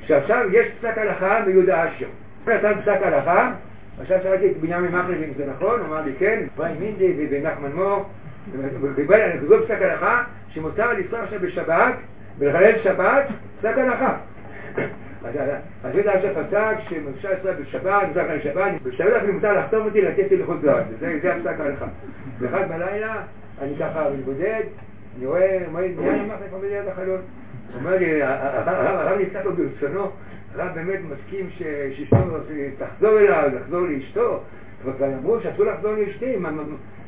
שעכשיו יש פסק הלכה מיהודה אשר. נתן פסק הלכה, עכשיו שאלתי את בנימין מחלב אם זה נכון, הוא אמר לי כן, אפרים מינדי ונחמן מור, זה פסק הלכה שמותר לנסוע עכשיו בשבת, ולחלל שבת, פסק הלכה. אז זה דעה שפסק שמותר לנסוע בשבת, מותר לחלל שבת, בשבת אפילו מותר לחתום אותי לקטל לחוץ לארץ, זה הפסק הלכה. ואחד בלילה, אני ככה מתבודד, אני רואה, בנימין מחלב עומד ליד החלון. הוא אומר לי, הרב נפתח לו ברצונו, הרב באמת מסכים שאשתו תחזור אליו, לחזור לאשתו, וכבר אמרו שאסור לחזור לאשתי,